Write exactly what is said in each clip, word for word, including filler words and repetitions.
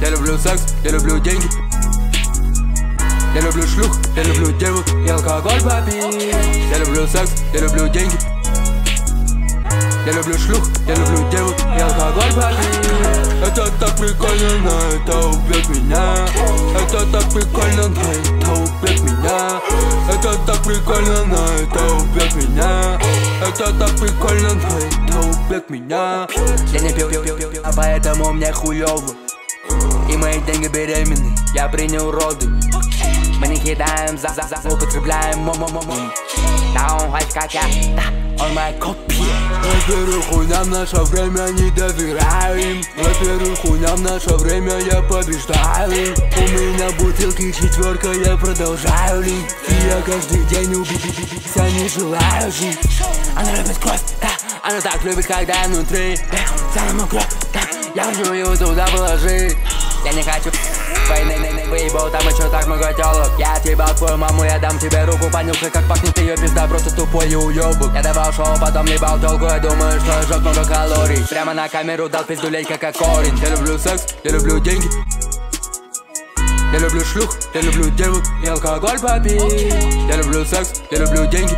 Я люблю секс, я люблю деньги. Я люблю шлюх, я люблю девок и алкоголь попить. Я люблю секс, я люблю деньги. Я люблю шлюх, я люблю девок и алкоголь попить. Это так прикольно, но это убьет меня. Это так прикольно, но это убьет меня. Это так прикольно, но это убьет меня. Это так прикольно, но это убьет меня. Я не пил, пил, пил, пил, а поэтому мне хуёво. И мои деньги беременны, я принял роды. Мы не кидаем за, за, за, употребляем мо-мо-мо-мо. Да он хочет как я, да, он моя копия. Во-первых, хуйням наше время не доверяем. Во-первых, хуйням наше время я побеждаю. У меня бутылки четверка, я продолжаю лить. И я каждый день убить, не желаю жить. Она любит кровь, да, она так любит, когда внутри. Самому кровь, да, я хочу ее туда положить. Я не хочу войны, выебал там еще так много телок. Я отъебал твою маму, я дам тебе руку. Понюхай, как пахнет ее пизда, просто тупой и уёбок. Я давал шоу, потом ебал толку. Я думаю, что я жёг много калорий. Прямо на камеру дал пиздулей, как корень. Я люблю секс, я люблю деньги. Я люблю шлюх, я люблю девок и алкоголь попить. Я люблю секс, я люблю деньги.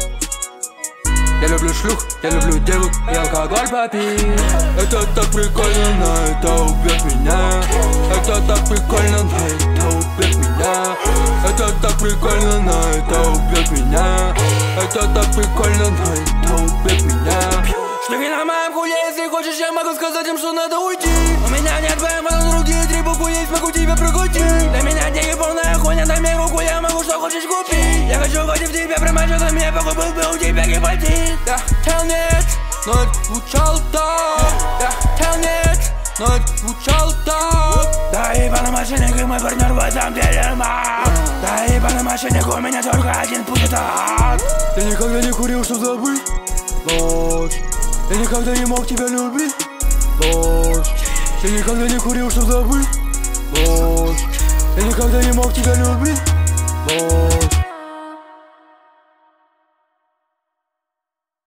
Я люблю шлюх, я люблю девок и алкоголь попить. Это так прикольно, но это убьет меня. Это так прикольно, но это убьет меня. Это так прикольно, но это убьет меня. Это так прикольно, но это убьет меня. Шлюхи на моем хуе, если хочешь, я могу сказать им, что надо уйти. У меня нет БМВ, но другие три буквы есть, могу тебя прокрутить. Для меня деньги полная хуйня, дай мне руку, я могу что хочешь купить. Я хочу хоть в тебя, прямо что за меня, похуй был бы у тебя гепатит. Да, тел нет, но это звучал так. Да, тел нет, но это звучал так. Да, ебаный мошенник и мой партнер в этом деле маг. Да, ебаный мошенник, у меня только один путь, это ад. Я никогда не курил, чтоб забыть ложь. Я никогда не мог тебя любить ложь. Я никогда не курил, чтоб забыть ложь. Я никогда не мог тебя любить ложь.